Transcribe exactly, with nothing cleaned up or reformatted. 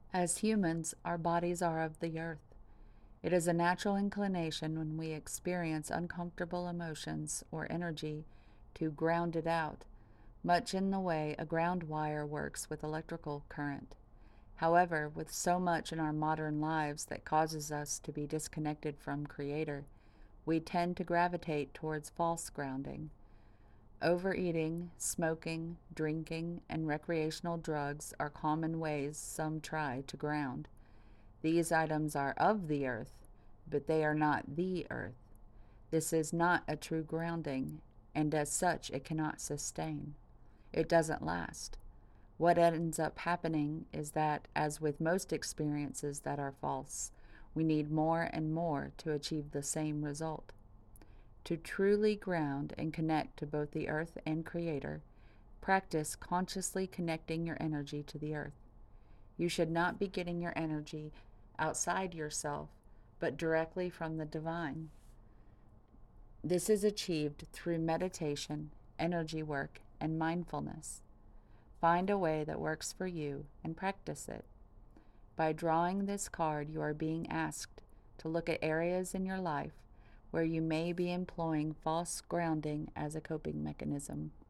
As humans, our bodies are of the earth. It is a natural inclination when we experience uncomfortable emotions or energy to ground it out, much in the way a ground wire works with electrical current. However, with so much in our modern lives that causes us to be disconnected from Creator, we tend to gravitate towards false grounding. Overeating, smoking, drinking, and recreational drugs are common ways some try to ground. These items are of the earth, but they are not the earth. This is not a true grounding, and as such it cannot sustain. It doesn't last. What ends up happening is that, as with most experiences that are false, we need more and more to achieve the same result. To truly ground and connect to both the earth and Creator, practice consciously connecting your energy to the earth. You should not be getting your energy outside yourself, but directly from the divine. This is achieved through meditation, energy work, and mindfulness. Find a way that works for you and practice it. By drawing this card, you are being asked to look at areas in your life where you may be employing false grounding as a coping mechanism.